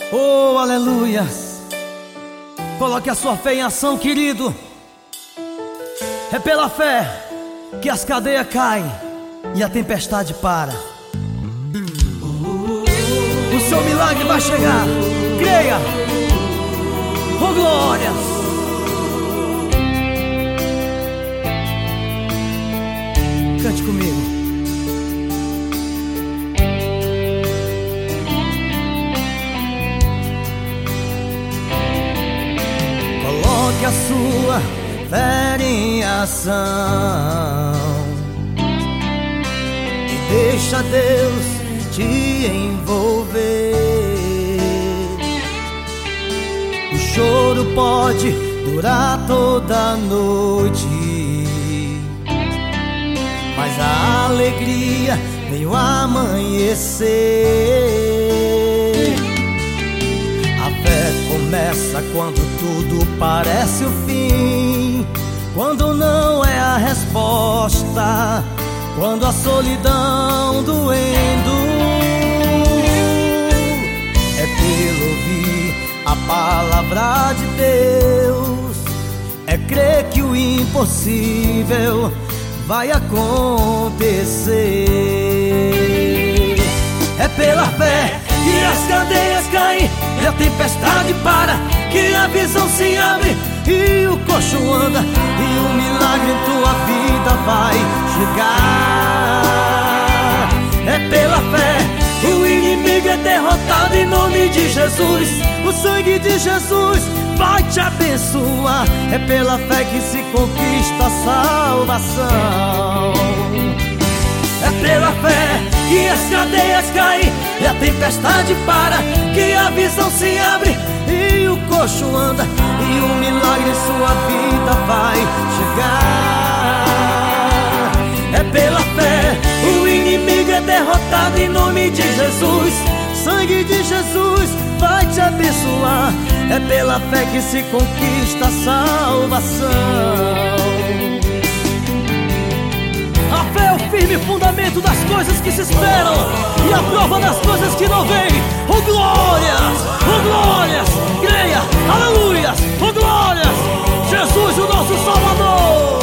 Oh, aleluia. Coloque a sua fé em ação, querido. É pela fé que as cadeias caem e a tempestade para. O seu milagre vai chegar. Creia. Oh, glória. Cante comigo. Coloque a sua fé em ação e deixa Deus te envolver. O choro pode durar toda a noite, mas a alegria veio amanhecer. A fé começa quando tudo parece o fim, quando não é a resposta, quando a solidão doendo. É pelo ouvir a palavra de Deus, é crer que o impossível vai acontecer. É pela fé que as cadeias caem e a tempestade para, que a visão se abre e o coxo anda, e o milagre em tua vida vai chegar. É pela fé que o inimigo é derrotado em nome de Jesus. O sangue de Jesus vai te abençoar. É pela fé que se conquista a salvação. É pela fé que as cadeias caem e a tempestade para, que a visão se abre e o coxo anda, e o milagre em sua vida vai chegar. É pela fé, o inimigo é derrotado em nome de Jesus. Sangue de Jesus vai te abençoar. É pela fé que se conquista a salvação. A fé é o firme fundamento das coisas que se esperam e a prova das coisas que não veem. Oh, glórias! Oh, glórias! Creia! Aleluias! Oh, glórias! Jesus, o nosso Salvador!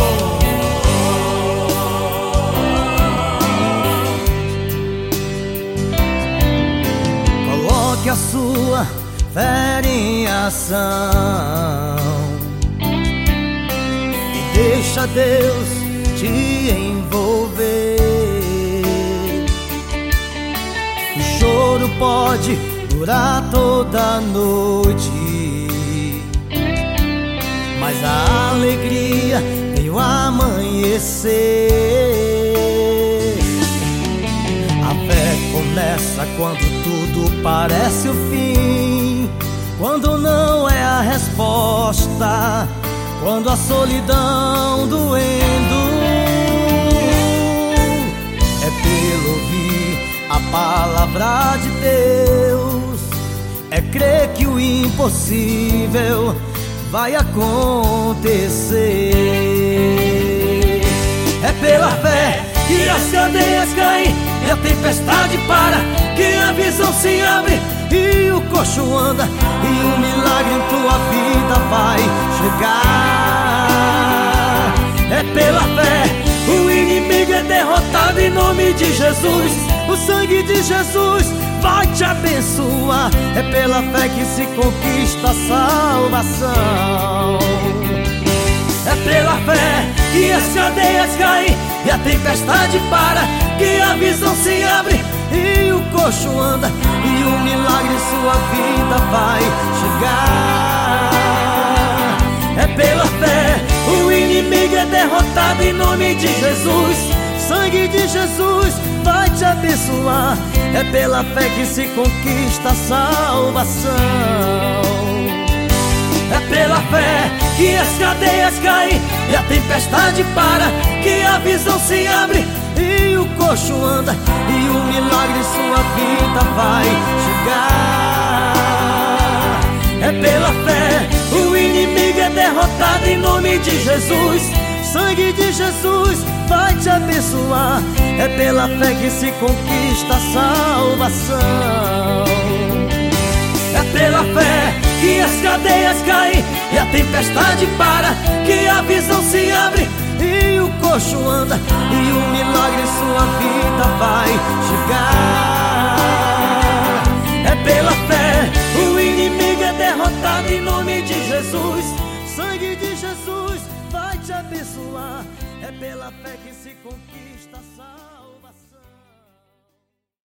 Coloque a sua fé em ação e deixa Deus te envolver. O choro pode durar toda a noite, mas a alegria veio amanhecer. A fé começa quando tudo parece o fim, quando não é a resposta, quando a solidão doendo. É pelo ouvir a palavra de Deus, é crer que o impossível vai acontecer. É pela fé que as cadeias caem e a tempestade para, que a visão se abre e o coxo anda, e o milagre em tua vida vai chegar. É pela fé, o inimigo é derrotado em nome de Jesus. O sangue de Jesus vai te abençoar. É pela fé que se conquista a salvação. É pela fé que as cadeias caem e a tempestade para, que a visão se abre e o coxo anda, e o milagre em sua vida vai chegar. É pela fé, o inimigo é derrotado em nome de Jesus. Sangue de Jesus vai te abençoar. É pela fé que se conquista a salvação. É pela fé que as cadeias caem e a tempestade para, que a visão se abre e o coxo anda, e o milagre em sua vida vai chegar. É pela fé, o inimigo é derrotado em nome de Jesus. Sangue de Jesus vai te abençoar. É pela fé que se conquista a salvação. É as cadeias caem e a tempestade para, que a visão se abre e o coxo anda, e o milagre em sua vida vai chegar. É pela fé, o inimigo é derrotado em nome de Jesus. Sangue de Jesus vai te abençoar. É pela fé que se conquista a salvação.